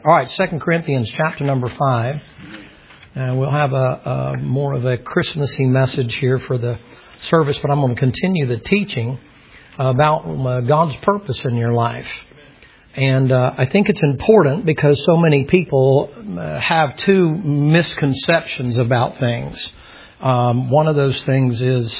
All right, 2 Corinthians chapter number 5. We'll have a more of a Christmassy message here for the service, but I'm going to continue the teaching about God's purpose in your life. And I think it's important because so many people have two misconceptions about things. One of those things is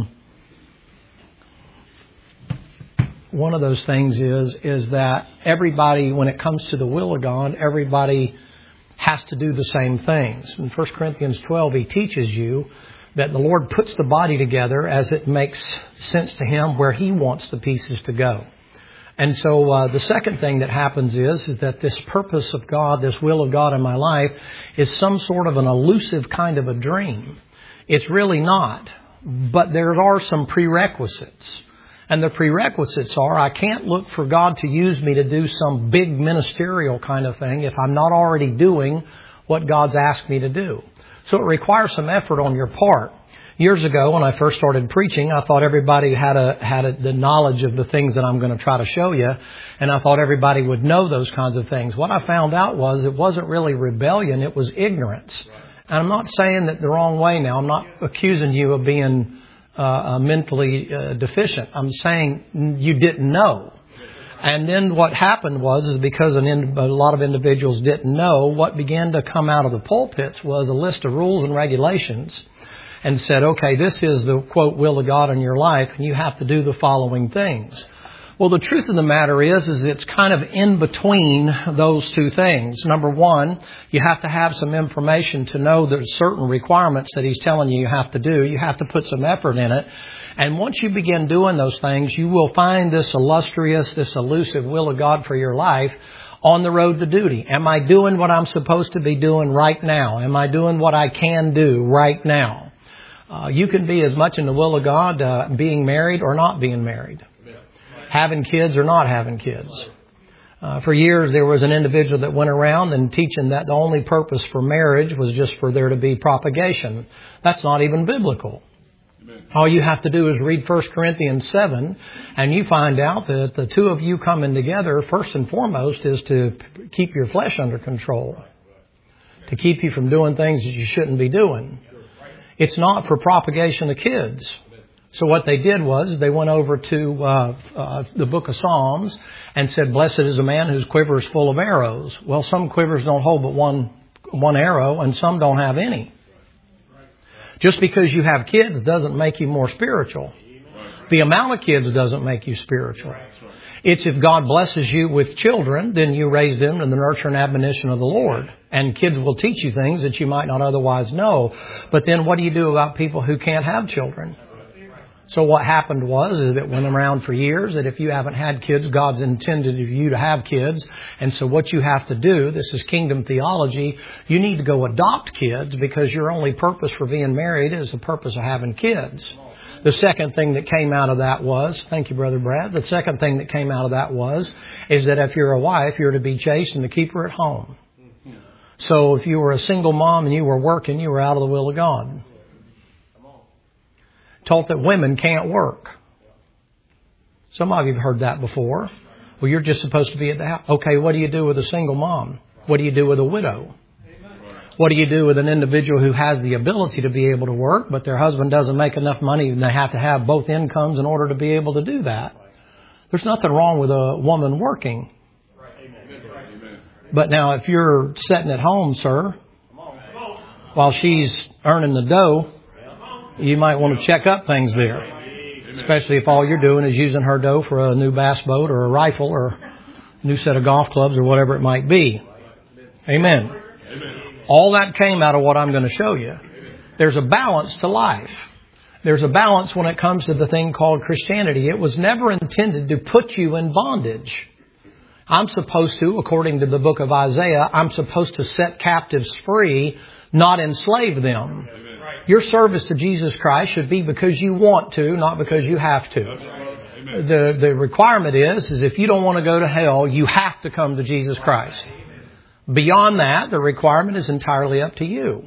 that everybody, when it comes to the will of God, everybody has to do the same things. In 1 Corinthians 12, he teaches you that the Lord puts the body together as it makes sense to Him where He wants the pieces to go. And so the second thing that happens is that this purpose of God, this will of God in my life, is some sort of an elusive kind of a dream. It's really not. But there are some prerequisites. And the prerequisites are, I can't look for God to use me to do some big ministerial kind of thing if I'm not already doing what God's asked me to do. So it requires some effort on your part. Years ago, when I first started preaching, I thought everybody had the knowledge of the things that I'm going to try to show you. And I thought everybody would know those kinds of things. What I found out was it wasn't really rebellion, it was ignorance. And I'm not saying that the wrong way now. I'm not accusing you of being mentally deficient. I'm saying you didn't know. And then what happened was because a lot of individuals didn't know, what began to come out of the pulpits was a list of rules and regulations and said, okay, this is the, quote, will of God in your life, and you have to do the following things. Well, the truth of the matter is it's kind of in between those two things. Number one, you have to have some information to know there's certain requirements that He's telling you have to do. You have to put some effort in it. And once you begin doing those things, you will find this illustrious, this elusive will of God for your life on the road to duty. Am I doing what I'm supposed to be doing right now? Am I doing what I can do right now? You can be as much in the will of God being married or not being married. Having kids or not having kids. For years, there was an individual that went around and teaching that the only purpose for marriage was just for there to be propagation. That's not even biblical. Amen. All you have to do is read 1 Corinthians 7, and you find out that the two of you coming together, first and foremost, is to keep your flesh under control. To keep you from doing things that you shouldn't be doing. It's not for propagation of kids. So what they did was they went over to the book of Psalms and said, blessed is a man whose quiver is full of arrows. Well, some quivers don't hold but one arrow, and some don't have any. Just because you have kids doesn't make you more spiritual. The amount of kids doesn't make you spiritual. It's if God blesses you with children, then you raise them in the nurture and admonition of the Lord. And kids will teach you things that you might not otherwise know. But then what do you do about people who can't have children? So what happened was it went around for years that if you haven't had kids, God's intended you to have kids. And so what you have to do, this is kingdom theology, you need to go adopt kids because your only purpose for being married is the purpose of having kids. The second thing that came out of that was, thank you, Brother Brad, the second thing that came out of that is that if you're a wife, you're to be chaste and to keep her at home. So if you were a single mom and you were working, you were out of the will of God. Taught that women can't work. Some of you have heard that before. Well, you're just supposed to be at the house. Okay, what do you do with a single mom? What do you do with a widow? What do you do with an individual who has the ability to be able to work, but their husband doesn't make enough money and they have to have both incomes in order to be able to do that? There's nothing wrong with a woman working. But now if you're sitting at home, sir, while she's earning the dough, you might want to check up things there, especially if all you're doing is using her dough for a new bass boat or a rifle or a new set of golf clubs or whatever it might be. Amen. All that came out of what I'm going to show you. There's a balance to life. There's a balance when it comes to the thing called Christianity. It was never intended to put you in bondage. I'm supposed to, according to the book of Isaiah, I'm supposed to set captives free, not enslave them. Your service to Jesus Christ should be because you want to, not because you have to. The requirement is if you don't want to go to hell, you have to come to Jesus Christ. Beyond that, the requirement is entirely up to you.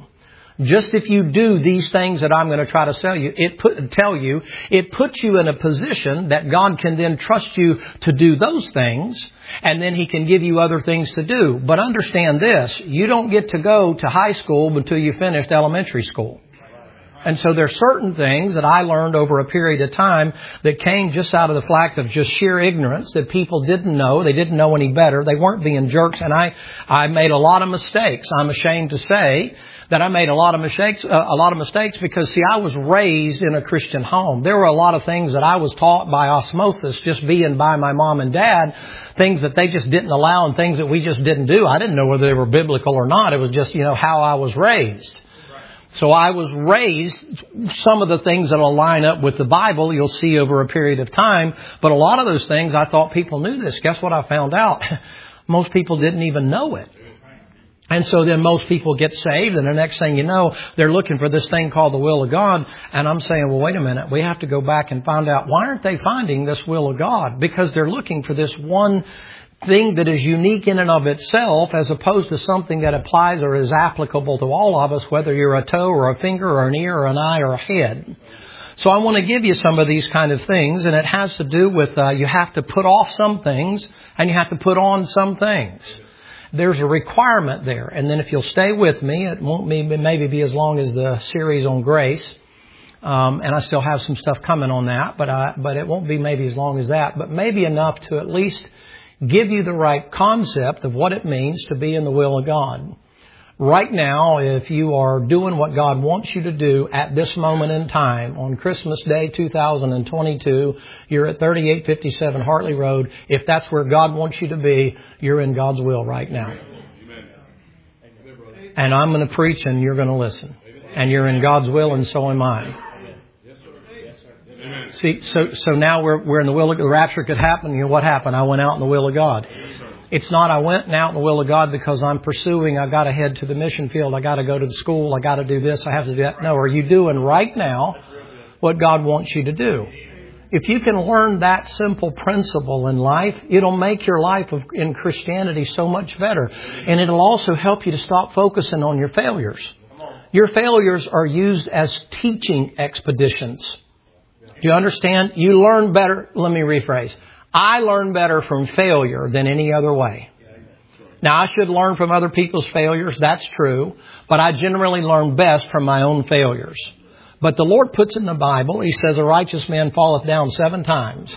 Just if you do these things that I'm going to try to tell you, it puts you in a position that God can then trust you to do those things, and then He can give you other things to do. But understand this, you don't get to go to high school until you finished elementary school. And so there's certain things that I learned over a period of time that came just out of the fact of just sheer ignorance that people didn't know. They didn't know any better. They weren't being jerks. And I made a lot of mistakes. I'm ashamed to say that I made a lot of mistakes because, see, I was raised in a Christian home. There were a lot of things that I was taught by osmosis, just being by my mom and dad, things that they just didn't allow and things that we just didn't do. I didn't know whether they were biblical or not. It was just, how I was raised. So I was raised, some of the things that will line up with the Bible, you'll see over a period of time. But a lot of those things, I thought people knew this. Guess what I found out? Most people didn't even know it. And so then most people get saved, and the next thing you know, they're looking for this thing called the will of God. And I'm saying, well, wait a minute. We have to go back and find out, why aren't they finding this will of God? Because they're looking for this one thing that is unique in and of itself, as opposed to something that applies or is applicable to all of us, whether you're a toe or a finger or an ear or an eye or a head. So I want to give you some of these kind of things, and it has to do with you have to put off some things and you have to put on some things. There's a requirement there. And then if you'll stay with me, it won't maybe be as long as the series on grace. And I still have some stuff coming on that, but it won't be maybe as long as that, but maybe enough to at least give you the right concept of what it means to be in the will of God. Right now, if you are doing what God wants you to do at this moment in time, on Christmas Day 2022, you're at 3857 Hartley Road. If that's where God wants you to be, you're in God's will right now. And I'm going to preach and you're going to listen. And you're in God's will and so am I. See, so now we're in the will of the rapture could happen. What happened? I went out in the will of God. It's not I went out in the will of God because I'm pursuing, I got to head to the mission field, I got to go to the school, I got to do this, I have to do that. No, are you doing right now what God wants you to do? If you can learn that simple principle in life, it'll make your life in Christianity so much better. And it'll also help you to stop focusing on your failures. Your failures are used as teaching expeditions. Do you understand? You learn better. Let me rephrase. I learn better from failure than any other way. Now, I should learn from other people's failures. That's true. But I generally learn best from my own failures. But the Lord puts in the Bible, He says, a righteous man falleth down 7 times.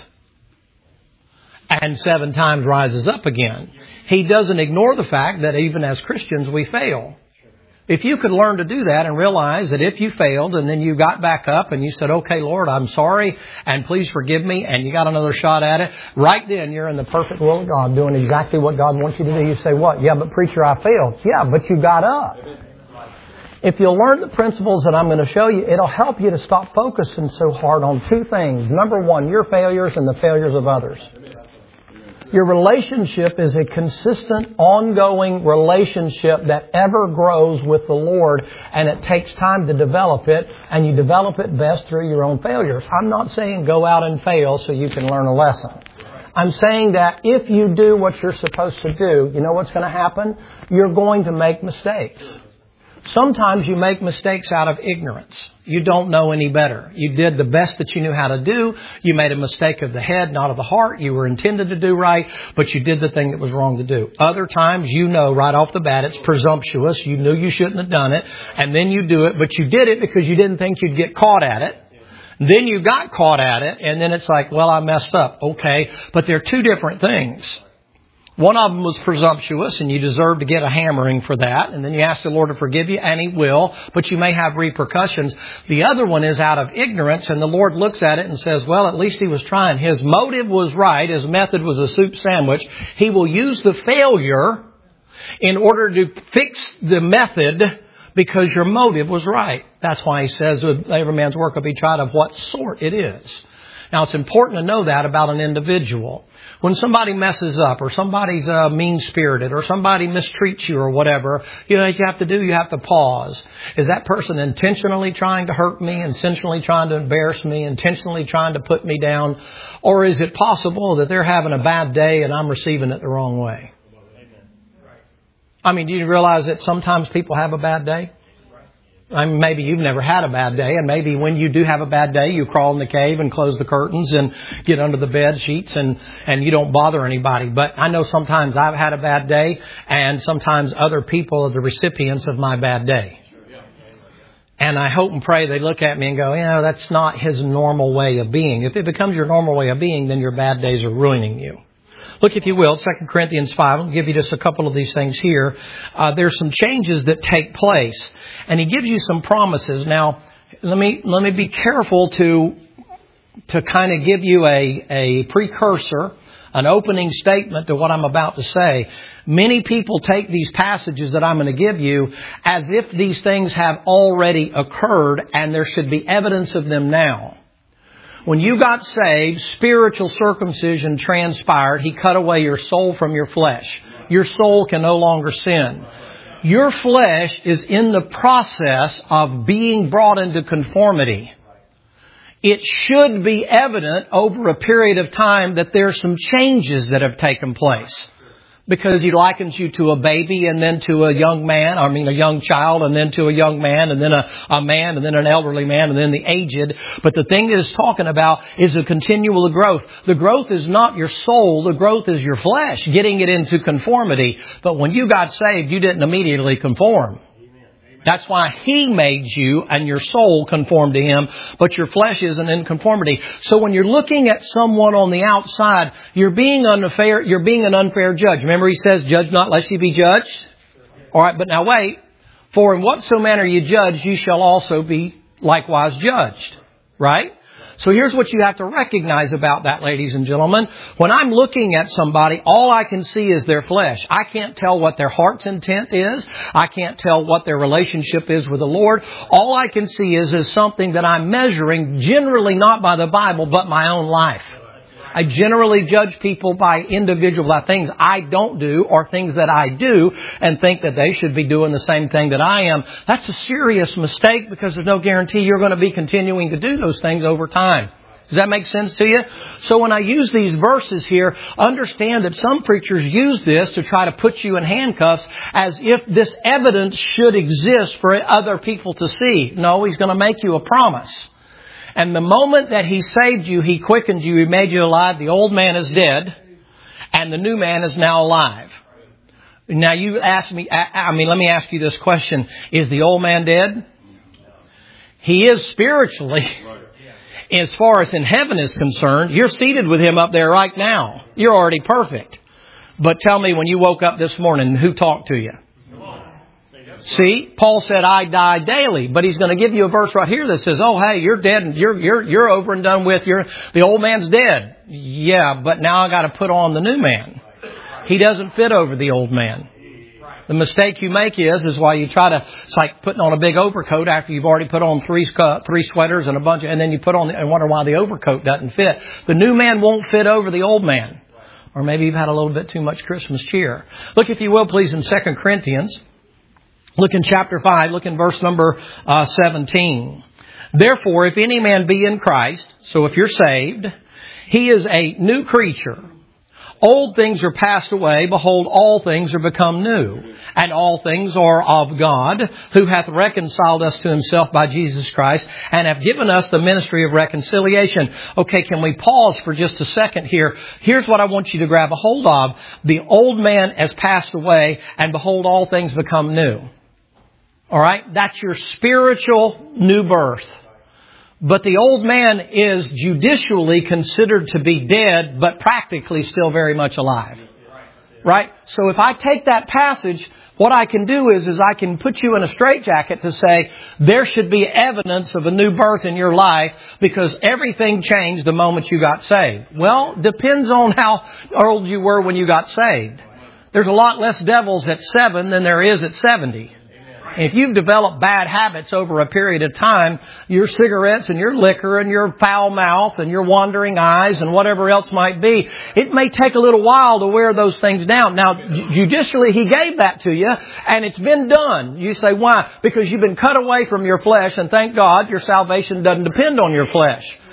And 7 times rises up again. He doesn't ignore the fact that even as Christians we fail. If you could learn to do that and realize that if you failed and then you got back up and you said, okay, Lord, I'm sorry and please forgive me, and you got another shot at it, right then you're in the perfect will of God doing exactly what God wants you to do. You say, what? Yeah, but preacher, I failed. Yeah, but you got up. If you'll learn the principles that I'm going to show you, it'll help you to stop focusing so hard on 2 things. Number 1, your failures and the failures of others. Your relationship is a consistent, ongoing relationship that ever grows with the Lord, and it takes time to develop it, and you develop it best through your own failures. I'm not saying go out and fail so you can learn a lesson. I'm saying that if you do what you're supposed to do, you know what's going to happen? You're going to make mistakes. Sometimes you make mistakes out of ignorance. You don't know any better. You did the best that you knew how to do. You made a mistake of the head, not of the heart. You were intended to do right, but you did the thing that was wrong to do. Other times, you know right off the bat, it's presumptuous. You knew you shouldn't have done it, and then you do it, but you did it because you didn't think you'd get caught at it. Then you got caught at it, and then it's like, well, I messed up. Okay, but they're 2 different things. One of them was presumptuous, and you deserve to get a hammering for that. And then you ask the Lord to forgive you, and He will, but you may have repercussions. The other one is out of ignorance, and the Lord looks at it and says, well, at least he was trying. His motive was right. His method was a soup sandwich. He will use the failure in order to fix the method because your motive was right. That's why He says, every man's work will be tried of what sort it is. Now, it's important to know that about an individual. When somebody messes up or somebody's mean-spirited or somebody mistreats you or whatever, you have to pause. Is that person intentionally trying to hurt me, intentionally trying to embarrass me, intentionally trying to put me down? Or is it possible that they're having a bad day and I'm receiving it the wrong way? I mean, do you realize that sometimes people have a bad day? I mean, maybe you've never had a bad day, and maybe when you do have a bad day, you crawl in the cave and close the curtains and get under the bed sheets and you don't bother anybody. But I know sometimes I've had a bad day, and sometimes other people are the recipients of my bad day. And I hope and pray they look at me and go, that's not his normal way of being. If it becomes your normal way of being, then your bad days are ruining you. Look, if you will, 2 Corinthians 5. I'll give you just a couple of these things here. There's some changes that take place. And he gives you some promises. Now, let me be careful to kind of give you a precursor, an opening statement to what I'm about to say. Many people take these passages that I'm going to give you as if these things have already occurred and there should be evidence of them now. When you got saved, spiritual circumcision transpired. He cut away your soul from your flesh. Your soul can no longer sin. Your flesh is in the process of being brought into conformity. It should be evident over a period of time that there are some changes that have taken place. Because he likens you to a baby and then to a young man, a young child and then to a young man and then a man and then an elderly man and then the aged. But the thing that it's talking about is a continual growth. The growth is not your soul. The growth is your flesh, getting it into conformity. But when you got saved, you didn't immediately conform. That's why He made you and your soul conform to Him, but your flesh isn't in conformity. So when you're looking at someone on the outside, you're being unfair. You're being an unfair judge. Remember, He says, "Judge not, lest ye be judged." All right, but now wait. For in whatso manner you judge, you shall also be likewise judged. Right? So here's what you have to recognize about that, ladies and gentlemen. When I'm looking at somebody, all I can see is their flesh. I can't tell what their heart's intent is. I can't tell what their relationship is with the Lord. All I can see is something that I'm measuring, generally not by the Bible, but my own life. I generally judge people by things I don't do or things that I do and think that they should be doing the same thing that I am. That's a serious mistake because there's no guarantee you're going to be continuing to do those things over time. Does that make sense to you? So when I use these verses here, understand that some preachers use this to try to put you in handcuffs as if this evidence should exist for other people to see. No, He's going to make you a promise. And the moment that He saved you, He quickened you, He made you alive. The old man is dead, and the new man is now alive. Now you ask me, let me ask you this question. Is the old man dead? He is spiritually. As far as in heaven is concerned, you're seated with Him up there right now. You're already perfect. But tell me, when you woke up this morning, who talked to you? See, Paul said, "I die daily," but he's going to give you a verse right here that says, "Oh, hey, you're dead and you're over and done with. The old man's dead." Yeah, but now I got to put on the new man. He doesn't fit over the old man. The mistake you make is why you try to. It's like putting on a big overcoat after you've already put on three sweaters and and then you put on and wonder why the overcoat doesn't fit. The new man won't fit over the old man. Or maybe you've had a little bit too much Christmas cheer. Look, if you will, please, in 2 Corinthians. Look in chapter 5, look in verse number 17. "Therefore, if any man be in Christ," so if you're saved, "he is a new creature. Old things are passed away. Behold, all things are become new. And all things are of God, who hath reconciled us to Himself by Jesus Christ, and have given us the ministry of reconciliation." Okay, can we pause for just a second here? Here's what I want you to grab a hold of. The old man has passed away, and behold, all things become new. All right? That's your spiritual new birth. But the old man is judicially considered to be dead, but practically still very much alive. Right? So if I take that passage, what I can do is I can put you in a straitjacket to say there should be evidence of a new birth in your life because everything changed the moment you got saved. Well, depends on how old you were when you got saved. There's a lot less devils at 7 than there is at 70. If you've developed bad habits over a period of time, your cigarettes and your liquor and your foul mouth and your wandering eyes and whatever else might be, it may take a little while to wear those things down. Now, judicially, He gave that to you, and it's been done. You say, why? Because you've been cut away from your flesh, and thank God your salvation doesn't depend on your flesh.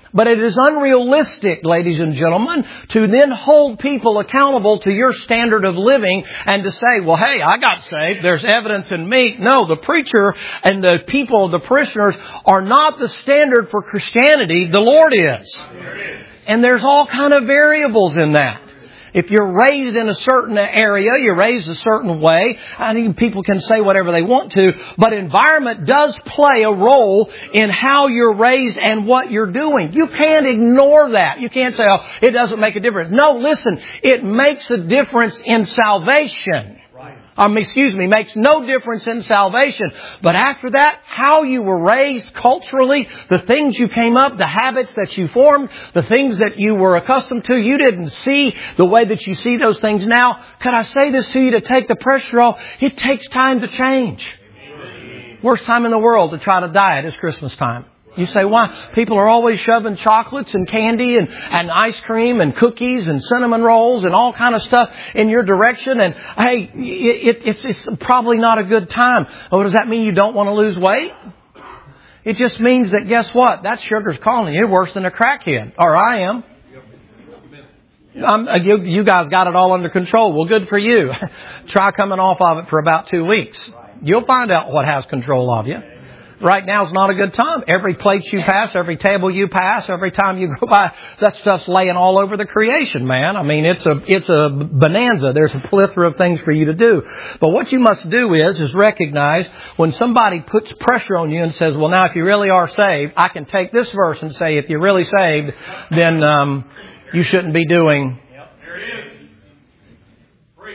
But it is unrealistic, ladies and gentlemen, to then hold people accountable to your standard of living and to say, well, hey, I got saved. There's evidence in me. No, the preacher and the people, the parishioners, are not the standard for Christianity. The Lord is. And there's all kind of variables in that. If you're raised in a certain area, you're raised a certain way. I think people can say whatever they want to, but environment does play a role in how you're raised and what you're doing. You can't ignore that. You can't say, oh, it doesn't make a difference. No, listen, it makes a difference in salvation. Makes no difference in salvation. But after that, how you were raised culturally, the things you came up, the habits that you formed, the things that you were accustomed to, you didn't see the way that you see those things now. Could I say this to you to take the pressure off? It takes time to change. Worst time in the world to try to diet is Christmas time. You say, why? People are always shoving chocolates and candy and ice cream and cookies and cinnamon rolls and all kind of stuff in your direction. And hey, it's probably not a good time. Oh, does that mean you don't want to lose weight? It just means that, guess what? That sugar's calling you worse than a crackhead. Or I am. You guys got it all under control. Well, good for you. Try coming off of it for about 2 weeks. You'll find out what has control of you. Right now is not a good time. Every plate you pass, every table you pass, every time you go by, that stuff's laying all over the creation, man. I mean, it's a bonanza. There's a plethora of things for you to do. But what you must do is recognize when somebody puts pressure on you and says, well, now if you really are saved, I can take this verse and say, if you're really saved, then you shouldn't be doing. There it is. Preach.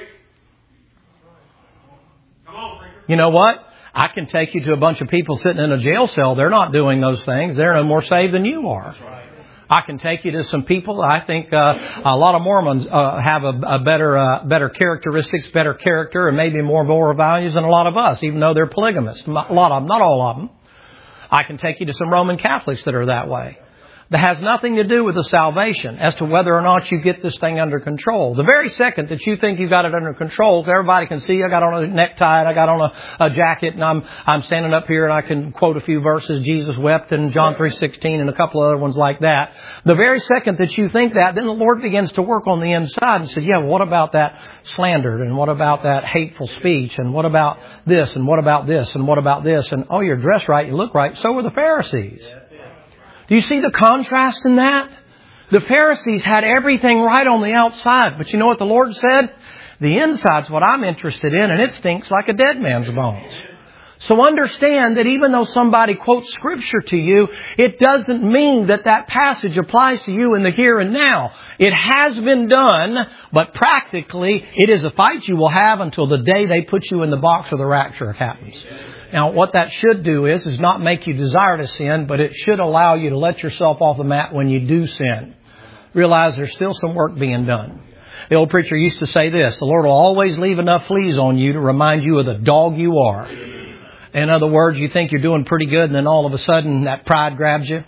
Come on, preacher. You know what? I can take you to a bunch of people sitting in a jail cell. They're not doing those things. They're no more saved than you are. I can take you to some people. I think a lot of Mormons have a better characteristics, better character, and maybe more moral values than a lot of us, even though they're polygamists. A lot of them, not all of them. I can take you to some Roman Catholics that are that way. That has nothing to do with the salvation as to whether or not you get this thing under control. The very second that you think you've got it under control, everybody can see I got on a necktie and I got on a jacket and I'm standing up here and I can quote a few verses. Jesus wept in John 3:16 and a couple of other ones like that. The very second that you think that, then the Lord begins to work on the inside and says, yeah, well, what about that slander? And what about that hateful speech? And what about this? And what about this? And what about this? And oh, you're dressed right, you look right. So were the Pharisees. Do you see the contrast in that? The Pharisees had everything right on the outside. But you know what the Lord said? The inside's what I'm interested in, and it stinks like a dead man's bones. So understand that even though somebody quotes Scripture to you, it doesn't mean that that passage applies to you in the here and now. It has been done, but practically it is a fight you will have until the day they put you in the box or the rapture happens. Now, what that should do is not make you desire to sin, but it should allow you to let yourself off the mat when you do sin. Realize there's still some work being done. The old preacher used to say this, the Lord will always leave enough fleas on you to remind you of the dog you are. In other words, you think you're doing pretty good, and then all of a sudden that pride grabs you.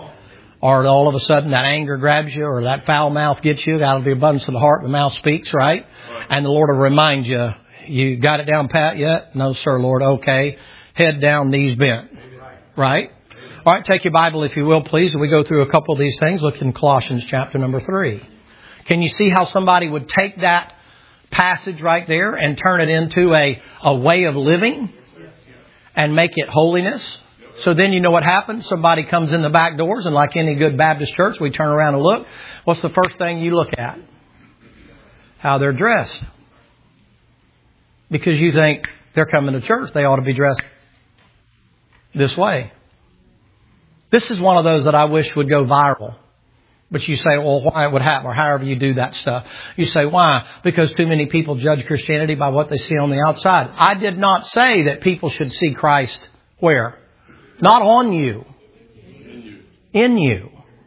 Or all of a sudden that anger grabs you, or that foul mouth gets you. Out of the abundance of the heart, the mouth speaks, right? And the Lord will remind you, you got it down pat yet? No, sir, Lord. Okay. Head down, knees bent. Right? All right, take your Bible, if you will, please. We go through a couple of these things. Look in Colossians chapter number 3. Can you see how somebody would take that passage right there and turn it into a way of living and make it holiness? So then you know what happens. Somebody comes in the back doors, and like any good Baptist church, we turn around and look. What's the first thing you look at? How they're dressed. Because you think they're coming to church, they ought to be dressed this way. This is one of those that I wish would go viral. But you say, well, why it would happen, or however you do that stuff. You say, why? Because too many people judge Christianity by what they see on the outside. I did not say that people should see Christ where? Not on you. In you.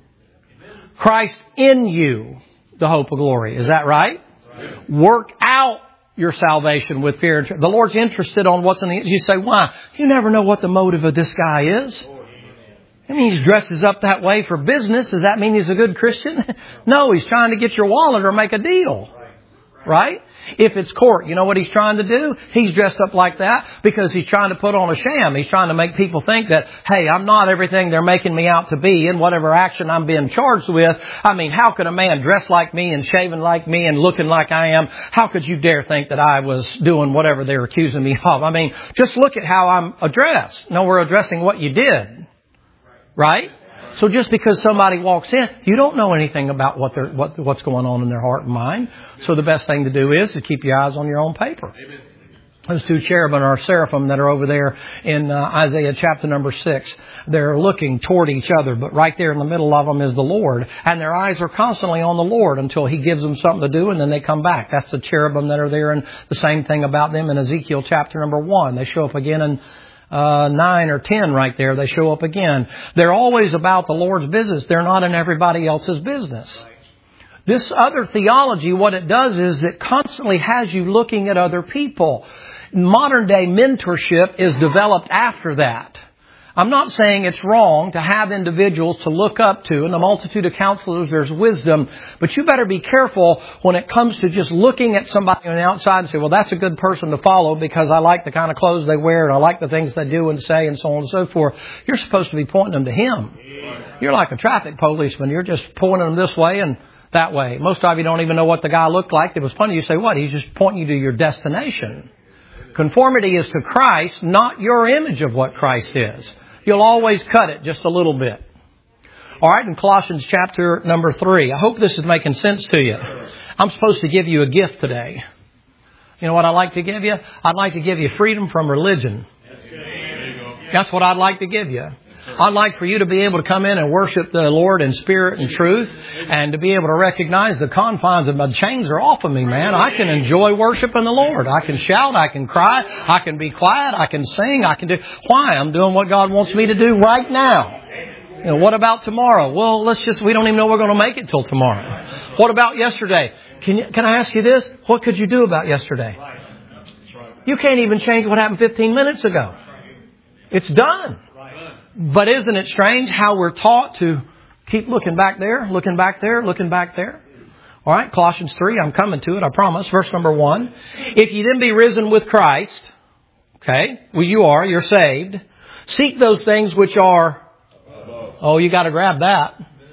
Christ in you, the hope of glory. Is that right? Work out your salvation with fear and trembling. The Lord's interested on what's in the... You say, why? You never know what the motive of this guy is. I mean, he dresses up that way for business. Does that mean he's a good Christian? No, he's trying to get your wallet or make a deal. Right? If it's court, you know what he's trying to do? He's dressed up like that because he's trying to put on a sham. He's trying to make people think that, hey, I'm not everything they're making me out to be in whatever action I'm being charged with. I mean, how could a man dressed like me and shaven like me and looking like I am, how could you dare think that I was doing whatever they're accusing me of? I mean, just look at how I'm addressed. No, we're addressing what you did. Right? So just because somebody walks in, you don't know anything about what's going on in their heart and mind. So the best thing to do is to keep your eyes on your own paper. Amen. Those two cherubim are seraphim that are over there in Isaiah chapter number 6. They're looking toward each other, but right there in the middle of them is the Lord. And their eyes are constantly on the Lord until He gives them something to do, and then they come back. That's the cherubim that are there, and the same thing about them in Ezekiel chapter number 1. They show up again in 9 or 10 right there. They show up again. They're always about the Lord's business. They're not in everybody else's business. This other theology, what it does is it constantly has you looking at other people. Modern day mentorship is developed after that. I'm not saying it's wrong to have individuals to look up to. In the multitude of counselors, there's wisdom. But you better be careful when it comes to just looking at somebody on the outside and say, well, that's a good person to follow because I like the kind of clothes they wear and I like the things they do and say and so on and so forth. You're supposed to be pointing them to Him. You're like a traffic policeman. You're just pointing them this way and that way. Most of you don't even know what the guy looked like. It was funny. You say, what? He's just pointing you to your destination. Conformity is to Christ, not your image of what Christ is. You'll always cut it just a little bit. All right, in Colossians chapter number 3. I hope this is making sense to you. I'm supposed to give you a gift today. You know what I'd like to give you? I'd like to give you freedom from religion. That's what I'd like to give you. I'd like for you to be able to come in and worship the Lord in spirit and truth, and to be able to recognize the confines of my chains are off of me, man. I can enjoy worshiping the Lord. I can shout, I can cry, I can be quiet, I can sing, I can do... Why? I'm doing what God wants me to do right now. You know, what about tomorrow? Well, we don't even know we're going to make it till tomorrow. What about yesterday? Can I ask you this? What could you do about yesterday? You can't even change what happened 15 minutes ago. It's done. But isn't it strange how we're taught to keep looking back there, looking back there, looking back there? All right, Colossians 3, I'm coming to it, I promise. Verse number 1. If you then be risen with Christ, okay, well you're saved. Seek those things which are, oh, you got to grab that.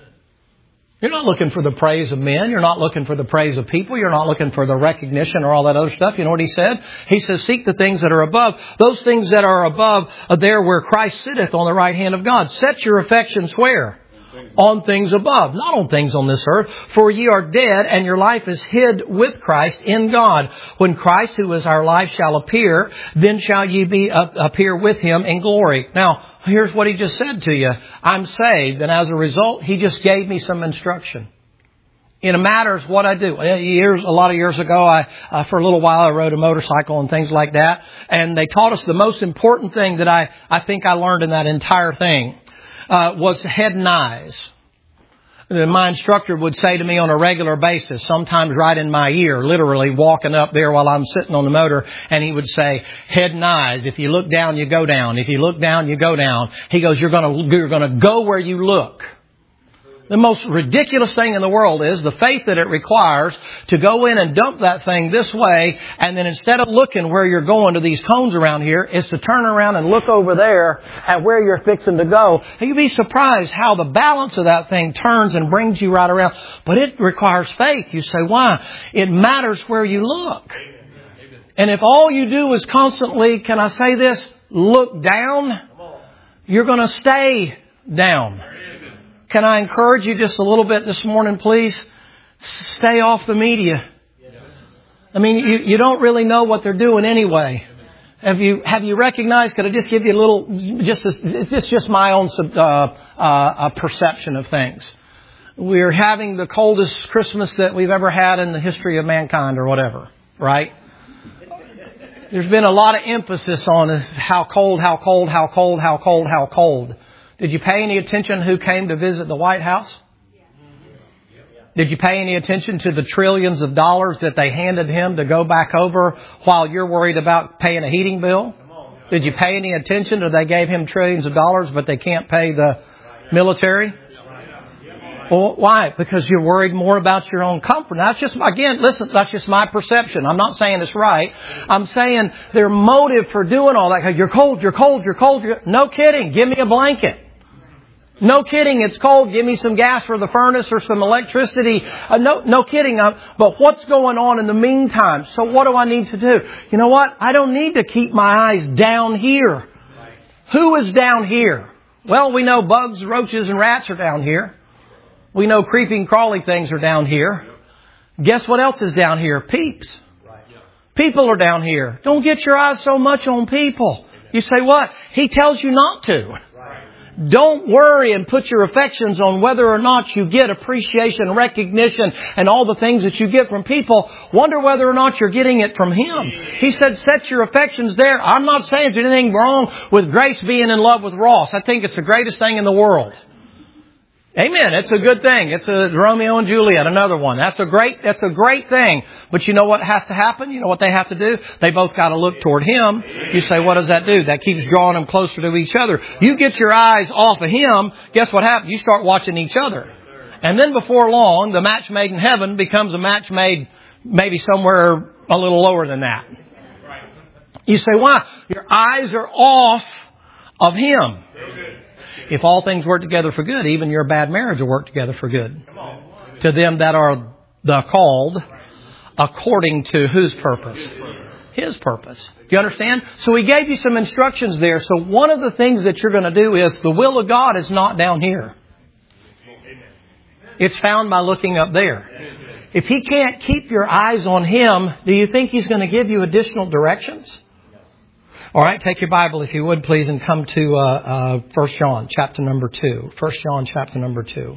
You're not looking for the praise of men. You're not looking for the praise of people. You're not looking for the recognition or all that other stuff. You know what he said? He says, seek the things that are above. Those things that are above are there where Christ sitteth on the right hand of God. Set your affections where? On things above, not on things on this earth. For ye are dead, and your life is hid with Christ in God. When Christ, who is our life, shall appear, then shall ye appear with Him in glory. Now, here's what He just said to you. I'm saved, and as a result, He just gave me some instruction. In matters what I do. A lot of years ago, for a little while, I rode a motorcycle and things like that. And they taught us the most important thing that I think I learned in that entire thing. Was head and eyes. My instructor would say to me on a regular basis, sometimes right in my ear, literally walking up there while I'm sitting on the motor, and he would say, head and eyes. If you look down, you go down. If you look down, you go down. He goes, you're going to go where you look. The most ridiculous thing in the world is the faith that it requires to go in and dump that thing this way, and then instead of looking where you're going to these cones around here, is to turn around and look over there at where you're fixing to go. And you'd be surprised how the balance of that thing turns and brings you right around. But it requires faith. You say, why? It matters where you look. And if all you do is constantly, can I say this, look down, you're going to stay down. Can I encourage you just a little bit this morning, please? Stay off the media. I mean, you don't really know what they're doing anyway. Have you recognized? Could I just give you a little? It's just my own perception of things. We're having the coldest Christmas that we've ever had in the history of mankind, or whatever, right? There's been a lot of emphasis on how cold, how cold, how cold, how cold, how cold. Did you pay any attention who came to visit the White House? Did you pay any attention to the trillions of dollars that they handed him to go back over while you're worried about paying a heating bill? Did you pay any attention to they gave him trillions of dollars, but they can't pay the military? Well, why? Because you're worried more about your own comfort. Now, that's just, again, listen, that's just my perception. I'm not saying it's right. I'm saying their motive for doing all that. You're cold, you're cold, you're cold. No kidding. Give me a blanket. No kidding. It's cold. Give me some gas for the furnace or some electricity. No kidding. But what's going on in the meantime? So what do I need to do? You know what? I don't need to keep my eyes down here. Who is down here? Well, we know bugs, roaches, and rats are down here. We know creeping, crawly things are down here. Guess what else is down here? Peeps. People are down here. Don't get your eyes so much on people. You say what? He tells you not to. Don't worry and put your affections on whether or not you get appreciation, recognition, and all the things that you get from people. Wonder whether or not you're getting it from Him. He said, set your affections there. I'm not saying there's anything wrong with Grace being in love with Ross. I think it's the greatest thing in the world. Amen. It's a good thing. It's a Romeo and Juliet, another one. That's a great thing. But you know what has to happen? You know what they have to do? They both got to look toward Him. You say, what does that do? That keeps drawing them closer to each other. You get your eyes off of Him, guess what happens? You start watching each other. And then before long, the match made in heaven becomes a match made maybe somewhere a little lower than that. You say, why? Your eyes are off of Him. If all things work together for good, even your bad marriage will work together for good. To them that are the called according to whose purpose? His purpose. Do you understand? So He gave you some instructions there. So one of the things that you're going to do is the will of God is not down here. It's found by looking up there. If He can't keep your eyes on Him, do you think He's going to give you additional directions? All right, take your Bible, if you would, please, and come to 1 John, chapter number 2. 1 John, chapter number 2.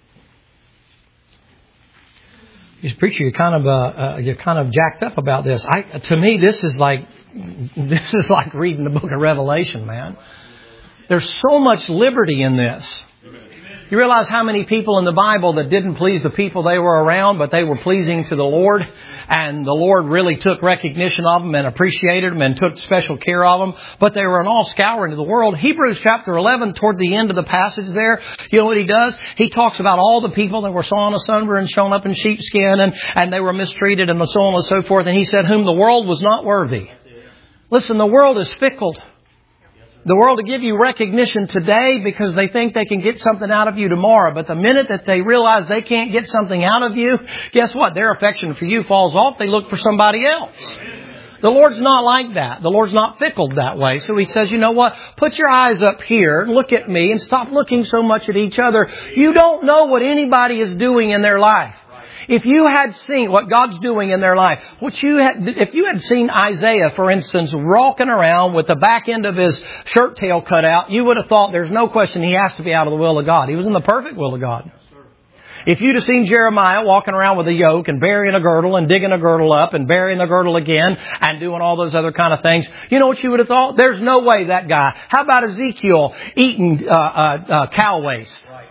You preacher, you're kind of jacked up about this. To me, this is like reading the book of Revelation, man. There's so much liberty in this. You realize how many people in the Bible that didn't please the people they were around, but they were pleasing to the Lord, and the Lord really took recognition of them and appreciated them and took special care of them, but they were an all scouring of the world. Hebrews chapter 11, toward the end of the passage there, you know what he does? He talks about all the people that were sawn asunder and shown up in sheepskin, and they were mistreated and so on and so forth, and he said, whom the world was not worthy. Listen, the world is fickle. The world will give you recognition today because they think they can get something out of you tomorrow. But the minute that they realize they can't get something out of you, guess what? Their affection for you falls off. They look for somebody else. The Lord's not like that. The Lord's not fickle that way. So He says, you know what? Put your eyes up here and look at me and stop looking so much at each other. You don't know what anybody is doing in their life. If you had seen what God's doing in their life, if you had seen Isaiah, for instance, walking around with the back end of his shirt tail cut out, you would have thought there's no question he has to be out of the will of God. He was in the perfect will of God. If you'd have seen Jeremiah walking around with a yoke and burying a girdle and digging a girdle up and burying the girdle again and doing all those other kind of things, you know what you would have thought? There's no way that guy. How about Ezekiel eating cow waste?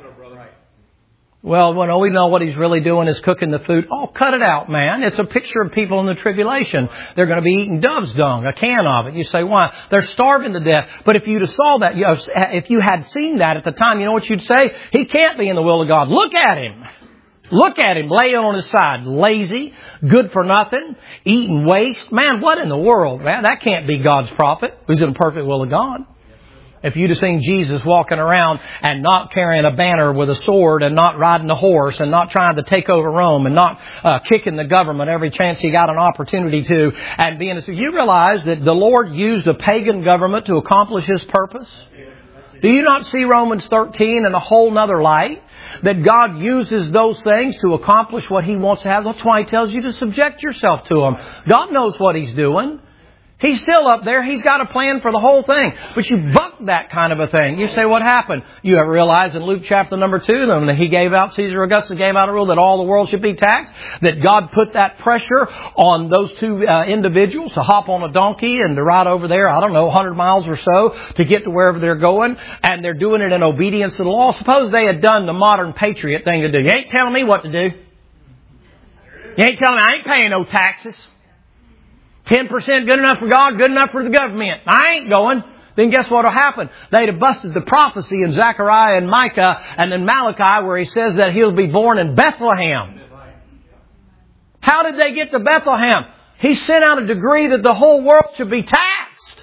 Well, we know what he's really doing is cooking the food. Oh, cut it out, man. It's a picture of people in the tribulation. They're going to be eating dove's dung, a can of it. You say, why? They're starving to death. But if you'd have saw that, if you had seen that at the time, you know what you'd say? He can't be in the will of God. Look at him. Look at him laying on his side. Lazy, good for nothing, eating waste. Man, what in the world, man? That can't be God's prophet who's in the perfect will of God. If you'd have seen Jesus walking around and not carrying a banner with a sword and not riding a horse and not trying to take over Rome and not kicking the government every chance he got an opportunity to and being you realize that the Lord used a pagan government to accomplish His purpose? Do you not see Romans 13 in a whole nother light? That God uses those things to accomplish what He wants to have. That's why He tells you to subject yourself to Him. God knows what He's doing. He's still up there. He's got a plan for the whole thing. But you buck that kind of a thing. You say, what happened? You ever realize in Luke chapter number 2, that he gave out, Caesar Augustus gave out a rule that all the world should be taxed? That God put that pressure on those two individuals to hop on a donkey and to ride over there, 100 miles or so to get to wherever they're going. And they're doing it in obedience to the law. Suppose they had done the modern patriot thing to do. You ain't telling me what to do. You ain't telling me I ain't paying no taxes. 10% good enough for God, good enough for the government. I ain't going. then guess what will happen? They'd have busted the prophecy in Zechariah and Micah and then Malachi where he says that He'll be born in Bethlehem. How did they get to Bethlehem? He sent out a decree that the whole world should be taxed.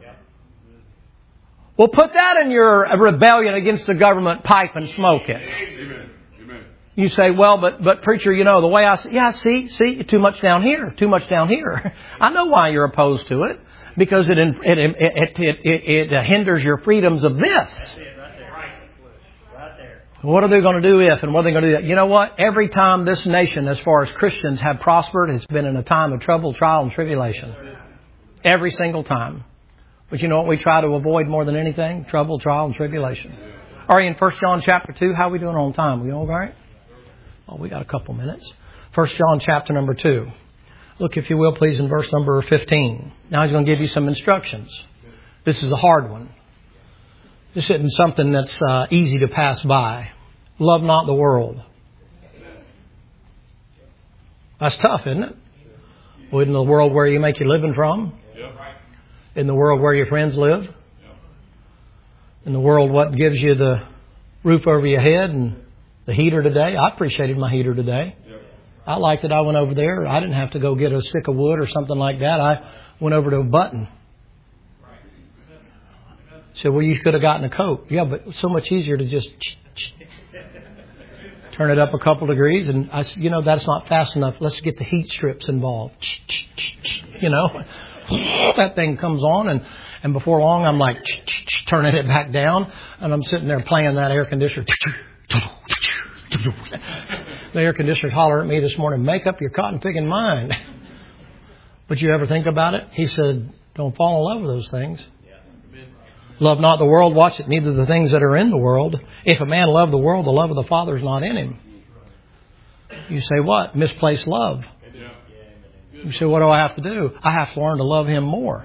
Well, put that in your rebellion against the government pipe and smoke it. Amen. You say, well, but preacher, you know, the way I see, yeah, see, too much down here, too much down here. I know why you're opposed to it. Because it hinders your freedoms of this. What are they going to do if, and what are they going to do? You know what? Every time this nation, as far as Christians have prospered, it's been in a time of trouble, trial, and tribulation. Every single time. But you know what we try to avoid more than anything? Trouble, trial, and tribulation. Are you in 1 John chapter 2? How are we doing on time? We all right? Oh, we got a couple minutes. 1 John chapter number 2. Look, if you will, please, in verse number 15. Now he's going to give you some instructions. This is a hard one. This isn't something that's easy to pass by. Love not the world. That's tough, isn't it? Well, in the world where you make your living from. In the world where your friends live. In the world what gives you the roof over your head and the heater today. I appreciated my heater today. I liked it. I went over there. I didn't have to go get a stick of wood or something like that. I went over to a button. Said, well, you could have gotten a coat. Yeah, but it's so much easier to just turn it up a couple degrees. And I said, you know, that's not fast enough. Let's get the heat strips involved. You know, that thing comes on and before long I'm like turning it back down and I'm sitting there playing that air conditioner. The air conditioner hollered at me this morning, make up your cotton picking mind. But you ever think about it? He said, don't fall in love with those things. Love not the world, watch it, neither the things that are in the world. If a man love the world, the love of the Father is not in him. You say, what? Misplaced love. You say, what do I have to do? I have to learn to love Him more.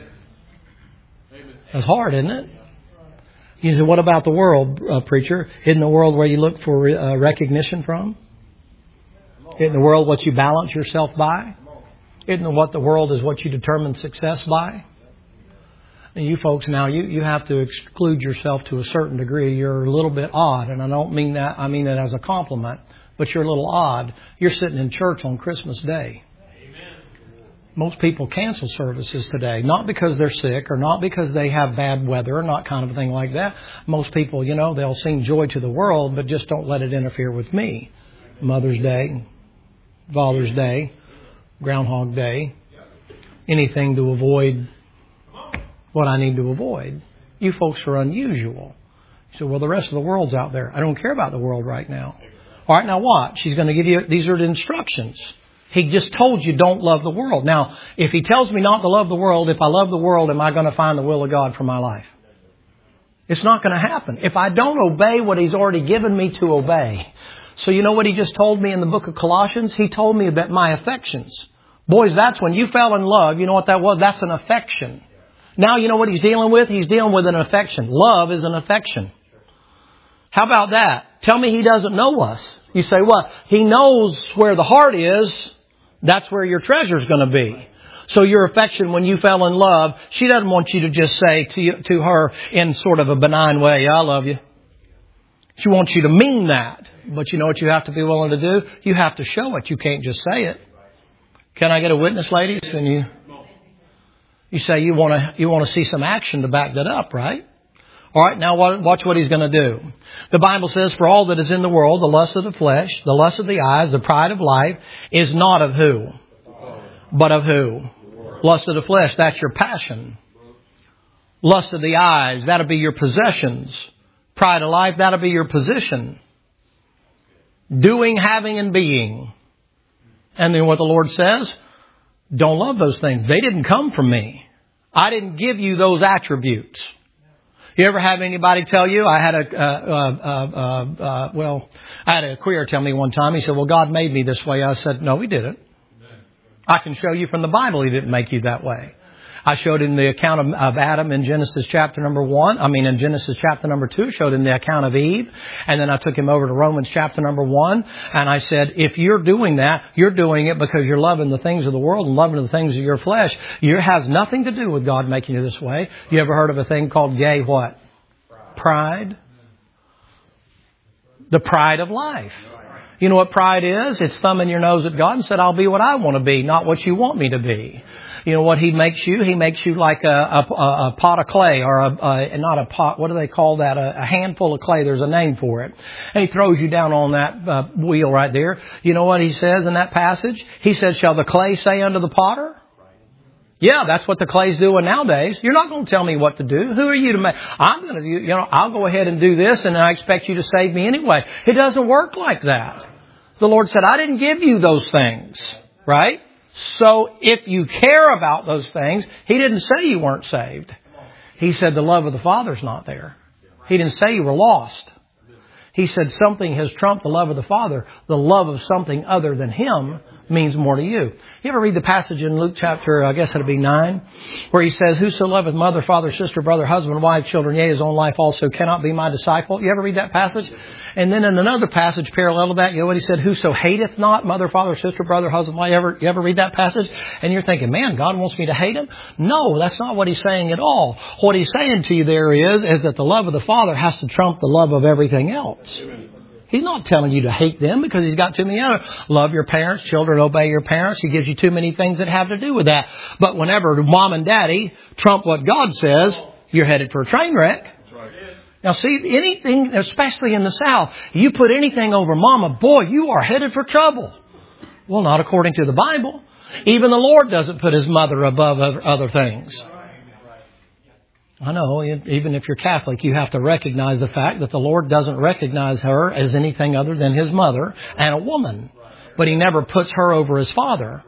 That's hard, isn't it? You say, what about the world, preacher? Isn't the world where you look for recognition from? Isn't the world what you balance yourself by? Isn't what the world is what you determine success by? And you folks now, you have to exclude yourself to a certain degree. You're a little bit odd, and I don't mean that. I mean that as a compliment. But you're a little odd. You're sitting in church on Christmas Day. Most people cancel services today, not because they're sick or not because they have bad weather or not kind of a thing like that. Most people, you know, they'll sing joy to the world, but just don't let it interfere with me. Mother's Day, Father's Day, Groundhog Day, anything to avoid what I need to avoid. You folks are unusual. You say, well, the rest of the world's out there. I don't care about the world right now. All right, now watch. He's going to give you, these are the instructions. He just told you don't love the world. Now, if He tells me not to love the world, if I love the world, am I going to find the will of God for my life? It's not going to happen. If I don't obey what He's already given me to obey. So you know what He just told me in the book of Colossians? He told me about my affections. Boys, that's when you fell in love. You know what that was? That's an affection. Now you know what He's dealing with? He's dealing with an affection. Love is an affection. How about that? Tell me He doesn't know us. You say, well, He knows where the heart is. That's where your treasure's going to be. So your affection, when you fell in love, she doesn't want you to just say to her in sort of a benign way, I love you. She wants you to mean that. But you know what you have to be willing to do? You have to show it. You can't just say it. Can I get a witness, ladies? And you say you want to see some action to back that up, right? All right, now watch what He's going to do. The Bible says, for all that is in the world, the lust of the flesh, the lust of the eyes, the pride of life, is not of who? But of who? Lust of the flesh, that's your passion. Lust of the eyes, that'll be your possessions. Pride of life, that'll be your position. Doing, having, and being. And then what the Lord says, don't love those things. They didn't come from me. I didn't give you those attributes. You ever have anybody tell you? I had a queer tell me one time. He said, well, God made me this way. I said, no, He didn't. I can show you from the Bible He didn't make you that way. I showed him the account of Adam in Genesis chapter number 1. In Genesis chapter number 2, showed him the account of Eve. And then I took him over to Romans chapter number 1. And I said, if you're doing that, you're doing it because you're loving the things of the world and loving the things of your flesh. It has nothing to do with God making you this way. You ever heard of a thing called gay what? Pride. The pride of life. You know what pride is? It's thumbing your nose at God and said, I'll be what I want to be, not what you want me to be. You know what He makes you? He makes you like a pot of clay, or not a pot, what do they call that? A handful of clay. There's a name for it. And He throws you down on that wheel right there. You know what He says in that passage? He said, shall the clay say unto the potter? Yeah, that's what the clay's doing nowadays. You're not going to tell me what to do. Who are you to make? I'm going to, I'll go ahead and do this, and I expect you to save me anyway. It doesn't work like that. The Lord said, I didn't give you those things, right? So if you care about those things, He didn't say you weren't saved. He said the love of the Father's not there. He didn't say you were lost. He said something has trumped the love of the Father. The love of something other than Him means more to you. You ever read the passage in Luke chapter, I guess it'll be 9, where He says, whoso loveth mother, father, sister, brother, husband, wife, children, yea, his own life also cannot be my disciple. You ever read that passage? And then in another passage parallel to that, you know what He said? Whoso hateth not mother, father, sister, brother, husband, wife. You ever read that passage? And you're thinking, man, God wants me to hate him? No, that's not what He's saying at all. What He's saying to you there is that the love of the Father has to trump the love of everything else. He's not telling you to hate them because He's got too many other. Love your parents, children, obey your parents. He gives you too many things that have to do with that. But whenever mom and daddy trump what God says, you're headed for a train wreck. That's right. Now see, anything, especially in the South, you put anything over mama, boy, you are headed for trouble. Well, not according to the Bible. Even the Lord doesn't put His mother above other things. I know, even if you're Catholic, you have to recognize the fact that the Lord doesn't recognize her as anything other than His mother and a woman. But He never puts her over His Father.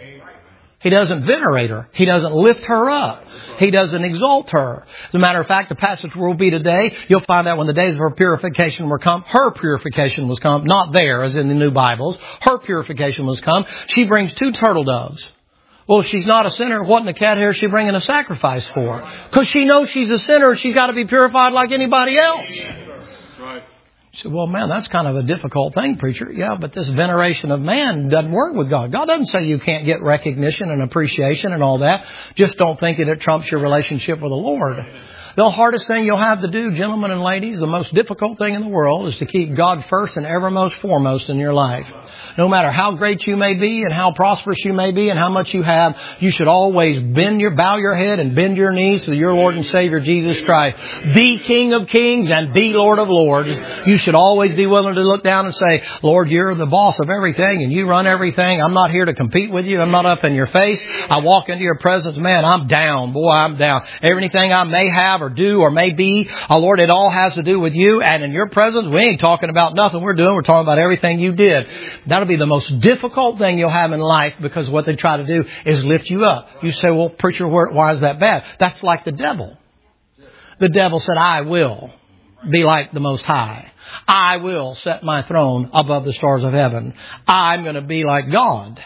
He doesn't venerate her. He doesn't lift her up. He doesn't exalt her. As a matter of fact, the passage we'll be today, you'll find out when the days of her purification were come, her purification was come, not there as in the new Bibles. Her purification was come. She brings 2 turtle doves. Well, if she's not a sinner, what in the cat hair is she bringing a sacrifice for? Because she knows she's a sinner and she's got to be purified like anybody else. Right. You say, well, man, that's kind of a difficult thing, preacher. Yeah, but this veneration of man doesn't work with God. God doesn't say you can't get recognition and appreciation and all that. Just don't think that it trumps your relationship with the Lord. The hardest thing you'll have to do, gentlemen and ladies, the most difficult thing in the world is to keep God first and evermost foremost in your life. No matter how great you may be and how prosperous you may be and how much you have, you should always bow your head and bend your knees to your Lord and Savior Jesus Christ. The King of Kings and the Lord of Lords. You should always be willing to look down and say, Lord, you're the boss of everything and you run everything. I'm not here to compete with you. I'm not up in your face. I walk into your presence, man, I'm down. Boy, I'm down. Everything I may have or do or may be, oh Lord, it all has to do with you. And in your presence, we ain't talking about nothing we're doing. We're talking about everything you did. That'll be the most difficult thing you'll have in life, because what they try to do is lift you up. You say, well, preacher, why is that bad? That's like the devil. The devil said, I will be like the Most High. I will set my throne above the stars of heaven. I'm going to be like God.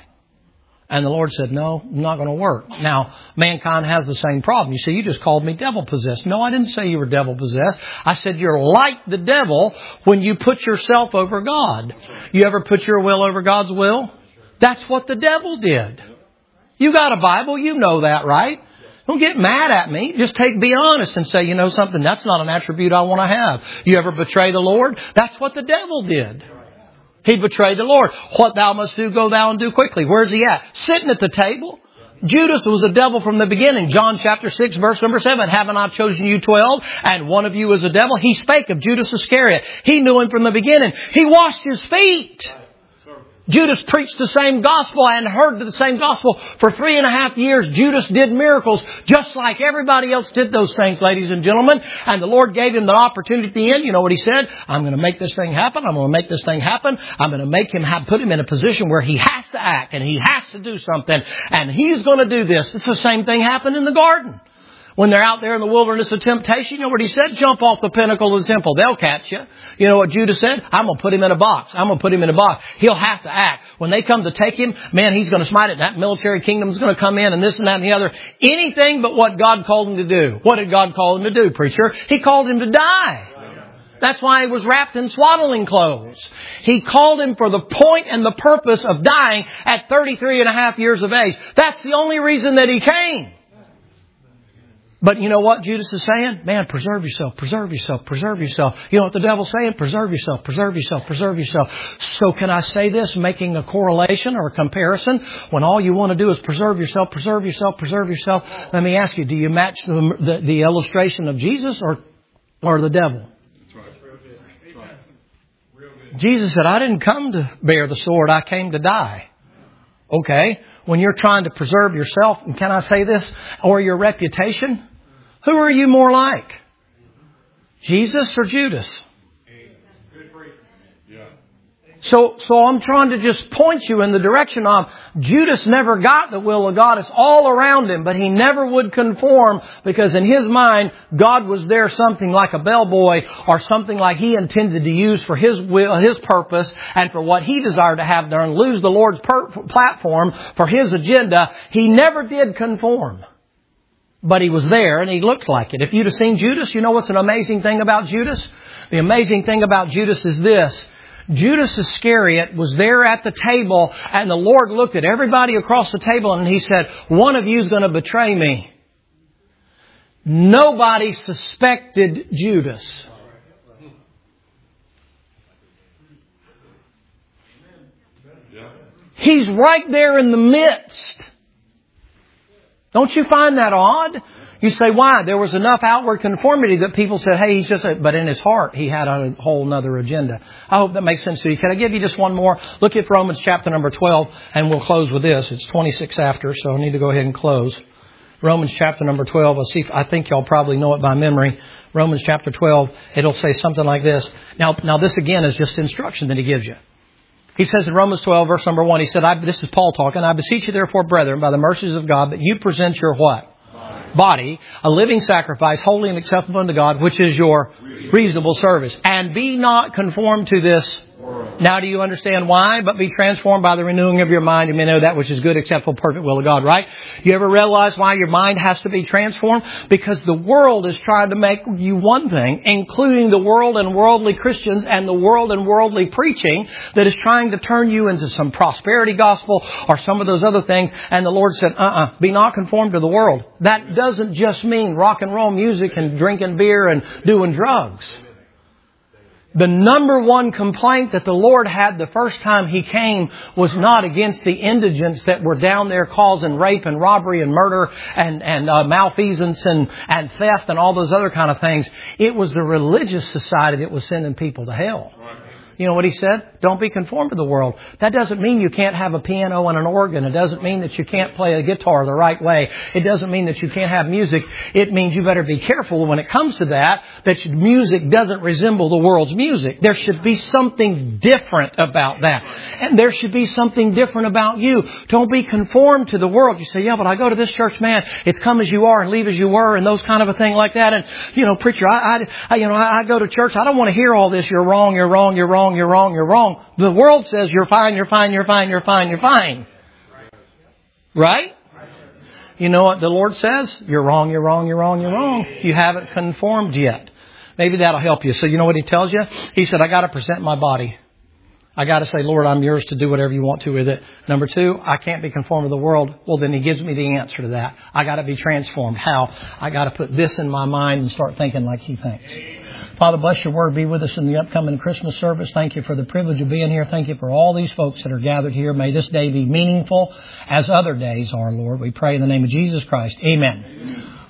And the Lord said, no, not going to work. Now, mankind has the same problem. You see, you just called me devil-possessed. No, I didn't say you were devil-possessed. I said you're like the devil when you put yourself over God. You ever put your will over God's will? That's what the devil did. You got a Bible. You know that, right? Don't get mad at me. Just be honest and say, you know something, that's not an attribute I want to have. You ever betray the Lord? That's what the devil did. He betrayed the Lord. What thou must do, go thou and do quickly. Where's he at? Sitting at the table. Judas was a devil from the beginning. John chapter 6, verse number 7. Haven't I chosen you 12? And one of you is a devil. He spake of Judas Iscariot. He knew him from the beginning. He washed his feet. Judas preached the same gospel and heard the same gospel for 3.5 years. Judas did miracles just like everybody else did those things, ladies and gentlemen. And the Lord gave him the opportunity at the end. You know what he said? I'm going to make this thing happen. I'm going to make this thing happen. I'm going to make him put him in a position where he has to act and he has to do something. And he's going to do this. It's the same thing happened in the garden. When they're out there in the wilderness of temptation, you know what he said? Jump off the pinnacle of the temple. They'll catch you. You know what Judas said? I'm going to put him in a box. I'm going to put him in a box. He'll have to act. When they come to take him, man, he's going to smite it. That military kingdom's going to come in and this and that and the other. Anything but what God called him to do. What did God call him to do, preacher? He called him to die. That's why he was wrapped in swaddling clothes. He called him for the point and the purpose of dying at 33 and a half years of age. That's the only reason that he came. But you know what Judas is saying? Man, preserve yourself, preserve yourself, preserve yourself. You know what the devil's saying? Preserve yourself, preserve yourself, preserve yourself. So can I say this, making a correlation or a comparison? When all you want to do is preserve yourself, preserve yourself, preserve yourself. Let me ask you, do you match the illustration of Jesus or the devil? Jesus said, I didn't come to bear the sword. I came to die. Okay. When you're trying to preserve yourself, and can I say this, or your reputation, who are you more like? Jesus or Judas? So I'm trying to just point you in the direction of Judas never got the will of God. It's all around him, but he never would conform because in his mind, God was there something like a bellboy or something like he intended to use for his will, his purpose, and for what he desired to have done, lose the Lord's platform for his agenda. He never did conform. But he was there and he looked like it. If you'd have seen Judas, you know what's an amazing thing about Judas? The amazing thing about Judas is this. Judas Iscariot was there at the table and the Lord looked at everybody across the table and He said, one of you is going to betray me. Nobody suspected Judas. He's right there in the midst. Don't you find that odd? You say, why? There was enough outward conformity that people said, hey, he's just but in his heart, he had a whole nother agenda. I hope that makes sense to you. Can I give you just one more? Look at Romans chapter number 12, and we'll close with this. It's 26 after, so I need to go ahead and close. Romans chapter number 12. I think y'all probably know it by memory. Romans chapter 12, it'll say something like this. Now this again is just instruction that he gives you. He says in Romans 12, verse number 1, he said, this is Paul talking, I beseech you therefore, brethren, by the mercies of God, that you present your what? Body, a living sacrifice, holy and acceptable unto God, which is your reasonable service. And be not conformed to this world. Now do you understand why? But be transformed by the renewing of your mind. You may know that which is good, acceptable, perfect will of God, right? You ever realize why your mind has to be transformed? Because the world is trying to make you one thing, including the world and worldly Christians and the world and worldly preaching that is trying to turn you into some prosperity gospel or some of those other things. And the Lord said, be not conformed to the world. That doesn't just mean rock and roll music and drinking beer and doing drugs. The number one complaint that the Lord had the first time He came was not against the indigents that were down there causing rape and robbery and murder and malfeasance and theft and all those other kind of things. It was the religious society that was sending people to hell. You know what He said? Don't be conformed to the world. That doesn't mean you can't have a piano and an organ. It doesn't mean that you can't play a guitar the right way. It doesn't mean that you can't have music. It means you better be careful when it comes to that your music doesn't resemble the world's music. There should be something different about that. And there should be something different about you. Don't be conformed to the world. You say, yeah, but I go to this church, man, it's come as you are and leave as you were and those kind of a thing like that. And, you know, preacher, I go to church. I don't want to hear all this. You're wrong, you're wrong, you're wrong, you're wrong, you're wrong. The world says you're fine, you're fine, you're fine, you're fine, you're fine. Right? You know what the Lord says? You're wrong, you're wrong, you're wrong, you're wrong. You haven't conformed yet. Maybe that'll help you. So you know what He tells you? He said, I got to present my body. I got to say, Lord, I'm yours to do whatever you want to with it. Number 2, I can't be conformed to the world. Well, then He gives me the answer to that. I got to be transformed. How? I got to put this in my mind and start thinking like He thinks. Father, bless your word. Be with us in the upcoming Christmas service. Thank you for the privilege of being here. Thank you for all these folks that are gathered here. May this day be meaningful as other days are, Lord. We pray in the name of Jesus Christ. Amen.